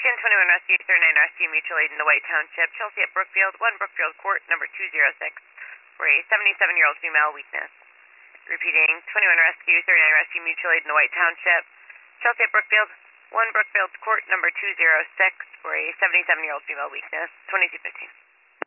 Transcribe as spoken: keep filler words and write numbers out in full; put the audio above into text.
Attention, twenty-one Rescue, thirty-nine Rescue, mutual aid in the White Township, Chelsea at Brookfield, one Brookfield Court, number two oh six, for a seventy-seven-year-old female weakness. Repeating, twenty-one Rescue, thirty-nine Rescue, mutual aid in the White Township, Chelsea at Brookfield, one Brookfield Court, number two oh six, for a seventy-seven-year-old female weakness, twenty-two fifteen.